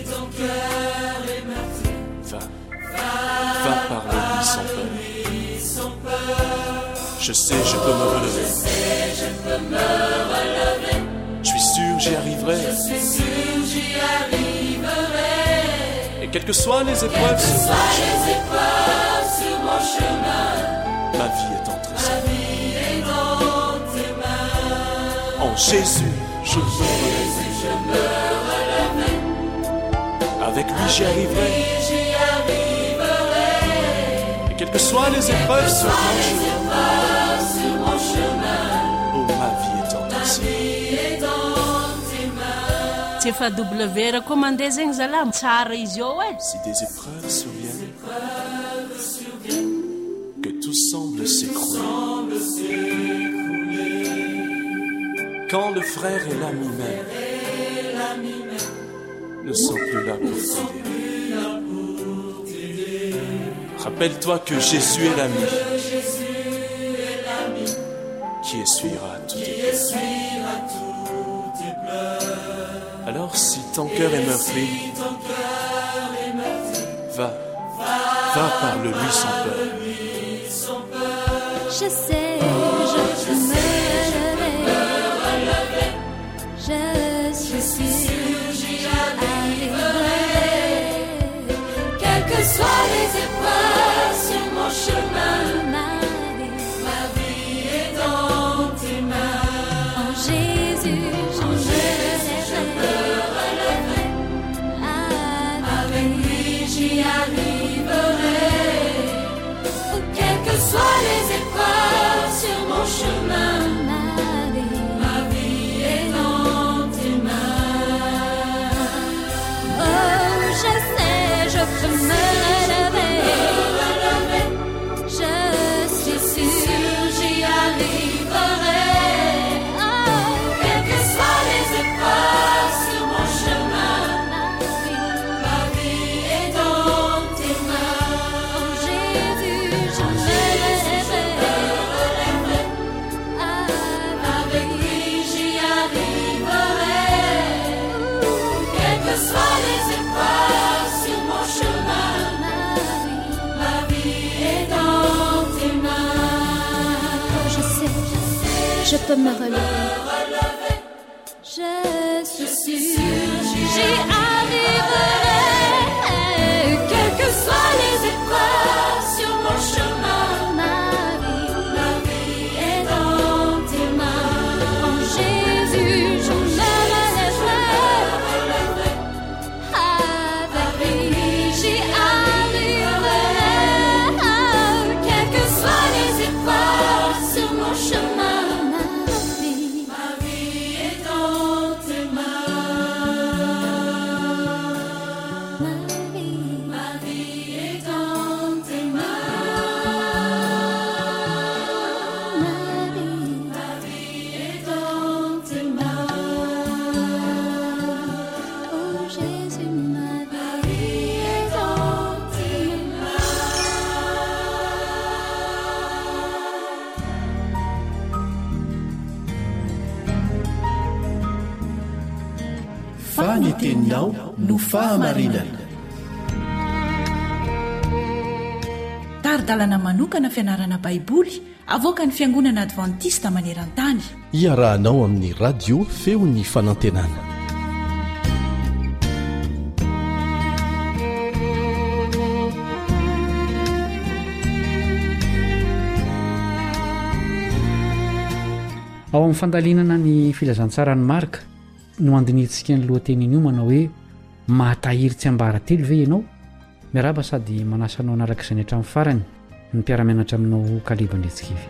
va par-lui sans peur. Je sais, je peux me relever. Je suis sûr, j'y arriverai. Et quelles que soient les épreuves sur mon chemin, ma vie est entre ses mains. En Jésus, je me relève. Avec lui, j'y arriverai. Et quelles que soient les épreuves sur mon chemin, oh, ma vie est entre ses mains. Tsy efa WR koa mandeha zegny zala tsara izy ao e. Si des épreuves surviennent, que tout semble s'écrouler. Quand le frère et l'ami même ne sont plus là pour t'aider. Rappelle-toi que Jésus est l'ami qui essuiera tous tes pleurs. Alors si ton cœur est meurtri, va parle-lui sans peur. Je sais, je peux me relever. Je suis sûre, j'y arriverai. Quelles que soient les épreuves sur mon chemin, ma vie est dans tes mains. En Jésus, je peux relever. Avec lui, j'y arriverai. Quelles que soient les épreuves sur mon chemin, ma vie est dans tes mains. Oh, je sais, je peux me relever. Je suis sûre, j'y arriverai. Oh, quelles que soient les épreuves sur mon chemin, ma vie est dans tes mains. Oh, Jésus, je me relèverai. Avec lui, j'y arriverai. Quelles que soient les épreuves sur mon chemin, ma vie est dans tes mains. Je sais, je peux me relever. Je suis sûre, j'y arriverai. Quelles que soient les épreuves sur mon chemin, ma vie est dans tes mains. En Jésus, je me relèverai. Avec lui, j'y arriverai. Quelles que soient les épreuves sur mon chemin, ma vie est dans tes mains. Ma vie est dans tes mains. Ma vie est dans tes mains. Oh Jésus, ma vie est dans tes Fa ny teninao no fahamarinana. Taridalana manokana fianarana baiboly avoaka ny Fiangonana Adventista maneran-tany. Iarahanao amin'ny radio feo ny fanantenana. Ao amin'ny fandalinana ny filazantsara ny marika no andinitsika ny lohateniny io manao hoe mahatahiry tsy ambaratelo ve ianao. Miaraba sady manasanao anaraka izay ny hatramin'ny farany ny mpiaramianatra aminao Kaleba Ndretsikivy.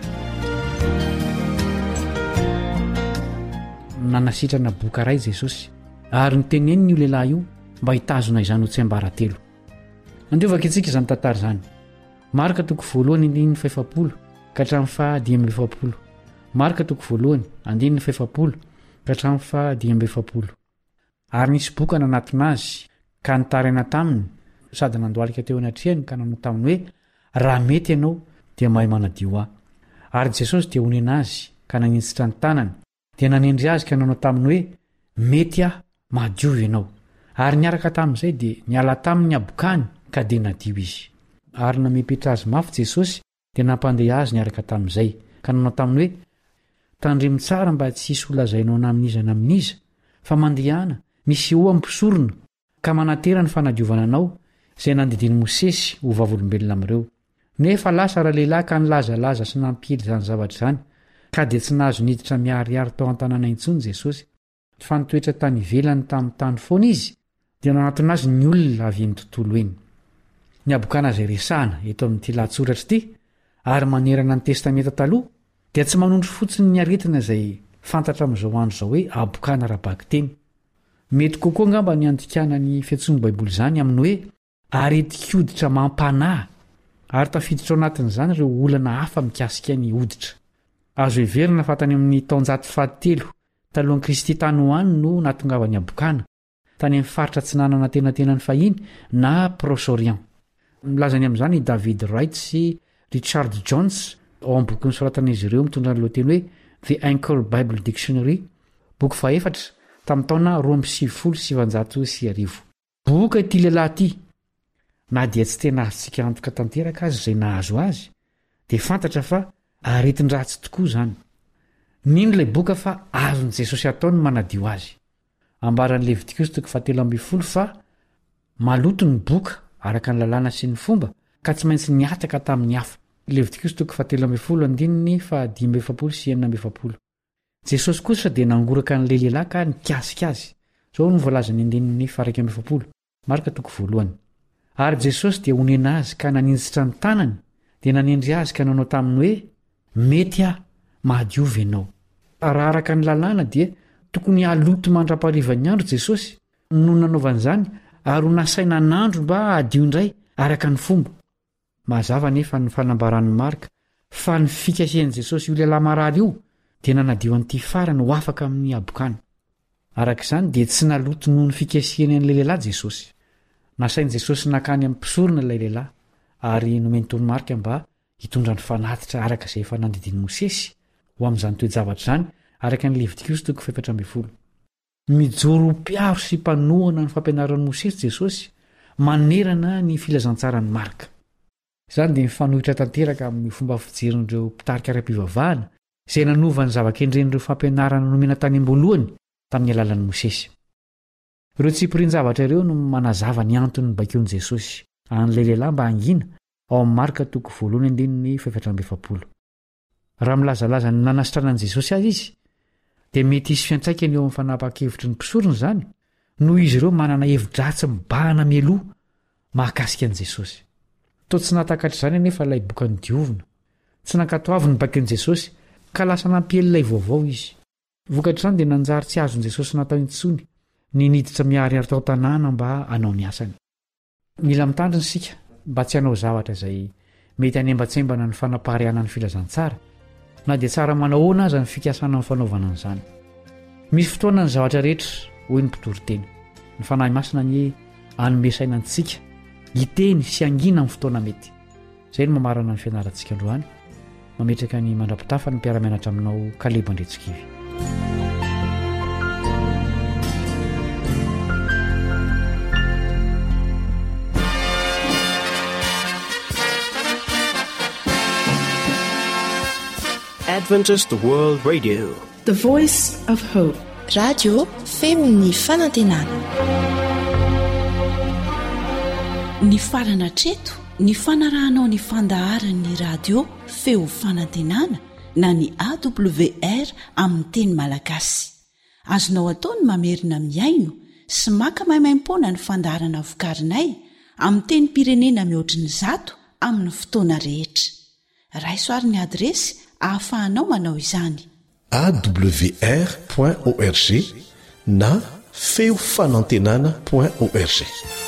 Nanasitrana bokaray Jesosy ary nyteneniny io lehilahy io mba hitazona izany ho tsy ambaratelo. Andiovaka itsika izany tantara izany. Marika toko voalohany andininy faefapolo ka hatramin'ny fahadimy amby efapolo. Marika toko voalohany andininy faefapolo ka hatramin'ny fahadimy amby efapolo. Ary nisy boka nanatona azy ka nitaraina taminy sady nandoalika teo anatrehany ka nanao taminy hoe raha mety ianao dia mahay manadio ahy. Ary Jesosy dia onena azy ka nanintsitra ny tanany dia nanendry azy ka nanao taminy hoe mety aho madiovy ianao. Ary niaraka tamin'izay dia niala taminy abokany ka dia nadio izy. Ary namepetra azy mafy Jesosy dia nampandeha azy niaraka tamin'izay ka nanao taminy hoe tandremo tsara mba tsy hisy olazainao namin'iza na amin'iza fa mandehana misy ho ampisorona ka manatera ny fanadiovana anao izay nandidiny Mosesy ho vavolombelona amin'ireo. Nefa lasa raha lehilahy ka nilazalaza sy nampily izany zavatra izany ka dia tsy nahazo niditra miharihary tao an-tanàna intsony Jesosy fa nitoetra tany ivelany tamin'ny tany foana izy dia nanatona azy ny olona avy ny tontolo eny. Ny abokana izay resahana eto amin'ity lahatsoratra ity ary manerana ny testamenta taloha dia tsy manondro fotsiny ny aretina izay fantatra amin'izao andro izao hoe abokana rabaky teny. Mety kokoa ngamba ny andikana ny fiantsoany baiboly izany amin'ny hoe areti-koditra mampanahy ary tafiditra ao anatin'izany ireo olana hafa mikasika ny hoditra. Azo heverina fa tany amin'ny taonjato fahatelo talohan'i Kristy tany ho any no natongavany abokana tany amin'ny faritra tsy nanana tenatenany fahiny na Proche Orient. Milazany amin'izany David Wright sy Richard Jones ao amin'ny boky nysoratan'izy ireo mitondra ny lohateny hoe the Anchor Bible Dictionary boky faefatra tamin'ny taona 2790. Boka ity lehilahy ity na dia tsy tena azontsika antoka tanteraka azy izay nahazo azy dia fantatra fa aretin-dratsy tokoa izany. Nino ilay boka fa azon'i Jesosy ataony manadio azy. Ambaran'ny Levitikos 7:10 fa maloto ny boka araka ny lalàna sy ny fomba ka tsy maintsy niataka tamin'ny hafa. Levitikos 7:10-15. Jesosy kosa dia nangoraka n'ilay lehilahy ka nikasika azy. Izao no voalaza ny 1:12. Marka 1. Ary Jesosy dia onena azy ka naninjitra ny tanany dia nanendry azy ka nanao taminy hoe mety mahadiova ianao. Raha araka ny lalàna dia tokony haloto mandra-pariva ny andro Jesosy no nanaovan'izany ary ho nasaina n'andro mba hadio indray araka ny fomba. Mazava nefa ny fanambaran'ny Marka fa ny fikasian'i Jesosy io lehilahy marary io dia nanadio an'ity farany ho afaka amin'ny abokana. Araka izany dia tsy naloto noho ny fikasiany an'ilay lehilahy Jesosy. Nasain'i Jesosy nakany amin'ny mpisorona ilay lehilahy ary nomeny tony Marka mba hitondra ny fanatitra araka izay efa nandidin'i Mosesy ho amin'izany toe-javatra izany araka ny Levitikos 7:12. Mijoro mpiaro sy mpanohana ny fampianaran'i Mosesy Jesosy manerana ny filazantsarany Marka. Izany dia mifanohitra tanteraka amin'ny fomba fijerin'ireo mpitarika ara-pivavahana izay nanova ny zavakendren'ireo fampianarana nomena tany am-boalohany tamin'ny alalan'i Mosesy. Ireo tsipirian-javatra ireo no manazava ny antony baikeon'i Jesosy an'ilay lehilahy mba hangina ao amin'ny Marka 1:17. Raha milazalaza ny nanasitranan'i Jesosy azy izy dia mety hisy fiantraikany eo amin'ny fanapa-kevitry ny mpisorona izany noho izy ireo manana hevin-dratsy mibahana mialoha mahakasika an'i Jesosy. Toa tsy natakatra izany anefa ilay boka ny diovina. Tsy nankatoavy ny baikeon'i Jesosy ka lasa nampielilay vaovao izy. Vokatra izany dia nanjary tsy azon'i Jesosy natao intsony ny niditra miary atao tanàna mba hanao ny asany. Mila mitandrina isika mba tsy hanao zavatra izay mety hanembatsembana ny fanapahareana ny filazantsara na dia tsara manahoana aza ny fikasana amin'ny fanaovana an'izany. Misy fotoana ny zavatra rehetra hoy ny mpitory-teny. Ny fanahy masina ny hanome saina antsika hiteny sy angina amin'ny fotoana mety. Izay no mamarana ny fianarantsika androany. Mametraka ny mandrapitafa ny mpiara-mianatra aminao Kalebo Andretsikivy. Adventist World Radio, the voice of hope. Radio Femi Fanantenana. Ny farana treto ny fanarahanao ny fandaharan'ny radio Feo Fanantenana na ny AWR amin'ny teny malagasy. Azonao ataony mamerina miaino sy maka maimaim-pona ny fandaharana vokarinay amin'ny teny pirenena mihoatriny 100 amin'ny fotoana rehetra. Raisoaryn'ny adresy ahafahanao manao izany. awr.org na feofanantenana.org.